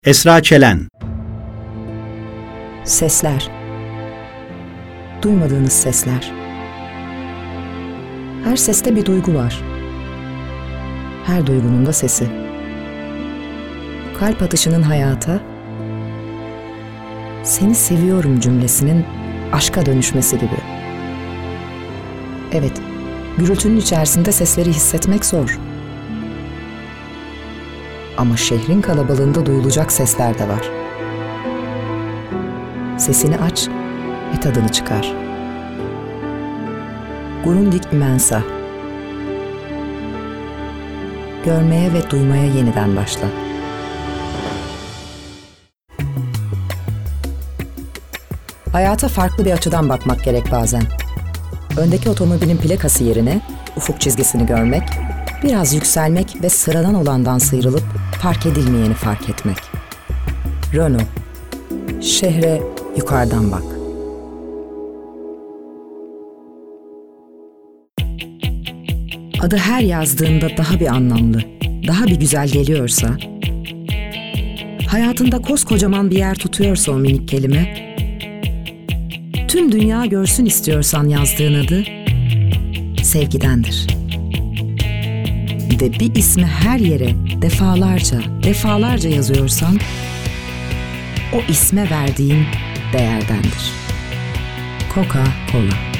Esra Çelen. Sesler. Duymadığınız sesler. Her seste bir duygu var. Her duygunun da sesi. Kalp atışının hayata, "Seni seviyorum" cümlesinin aşka dönüşmesi gibi. Evet, gürültünün içerisinde sesleri hissetmek zor. Ama şehrin kalabalığında duyulacak sesler de var. Sesini aç ve tadını çıkar. Grundig Immensa. Görmeye ve duymaya yeniden başla. Hayata farklı bir açıdan bakmak gerek bazen. Öndeki otomobilin plakası yerine ufuk çizgisini görmek, biraz yükselmek ve sıradan olandan sıyrılıp fark edilmeyeni fark etmek. Renault. Şehre yukarıdan bak. Adı her yazdığında daha bir anlamlı, daha bir güzel geliyorsa, hayatında koskocaman bir yer tutuyorsa o minik kelime, tüm dünya görsün istiyorsan yazdığın adı, sevgidendir. De bir ismi her yere defalarca yazıyorsan, o isme verdiğin değerdendir. Coca-Cola.